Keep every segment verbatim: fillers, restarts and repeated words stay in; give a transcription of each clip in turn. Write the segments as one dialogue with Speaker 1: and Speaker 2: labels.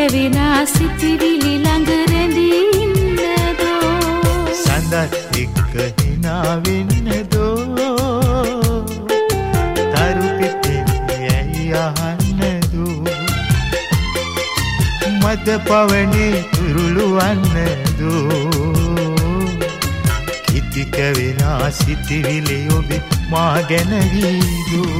Speaker 1: කැවෙනා සිතිවිලි ළඟ රැඳී ඉන්නදෝ
Speaker 2: සඳත් එක්ක hina වෙන්නදෝ තරු පිටේ ඇයි අහන්නදෝ මද පවනේ තුරුළු වන්නදෝ කිති කැවෙනා සිතිවිලි ඔබේ මා ගැන වීදෝ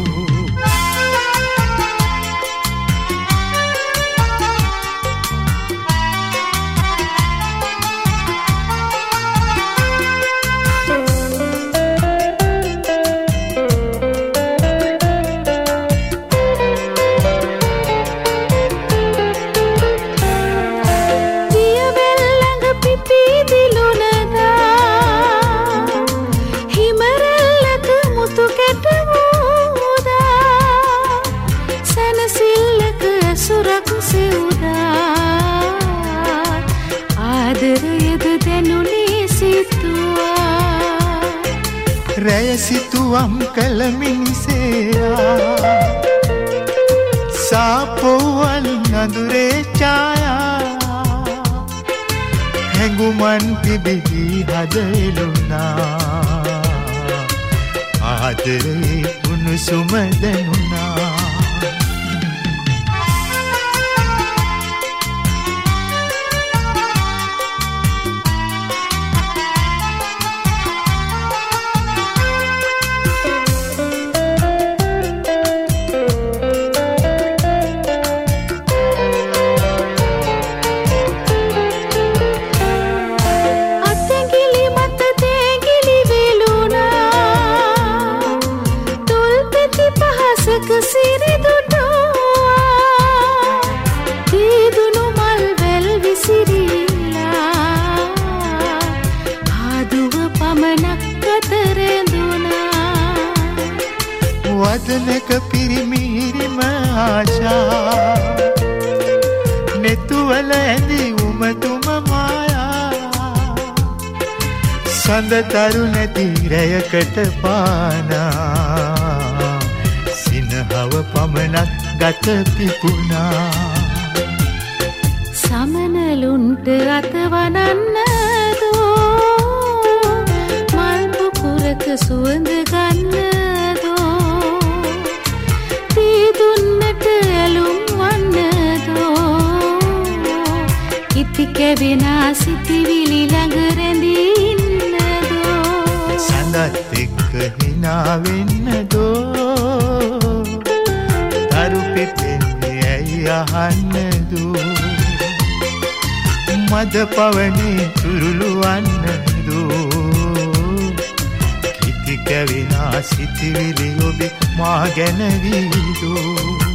Speaker 2: රැය සිතුවම් කළ මිනිසයා සාපෝවල් නඳුරේ ඡායා හැඟුමන් තිබෙහි හද එළුණා ආදරේ උණුසුම දැනුණා වදනක පිරිමිහිරිම ආශා නෙතුවල ඇඳි උමතුම මායා සඳතරු නැති රැයකට පානා සිනහව පමණක් ගත පිපුණා
Speaker 1: සමනලුන්ට අතවනන්නදෝ මල් පුපුරක සුවඳ ගන්න කිති කැවෙනා සිතිවිලි ළඟ රැඳී ඉන්නදෝ
Speaker 2: සඳත් එක්ක hina වෙන්නදෝ තරු පිපෙන්නේ ඇයි අහන්නදෝ මද පවනේ තුරුළු වන්නදෝ කිති කැවෙනා සිතිවිලි ඔබේ මා ගැන වීදෝ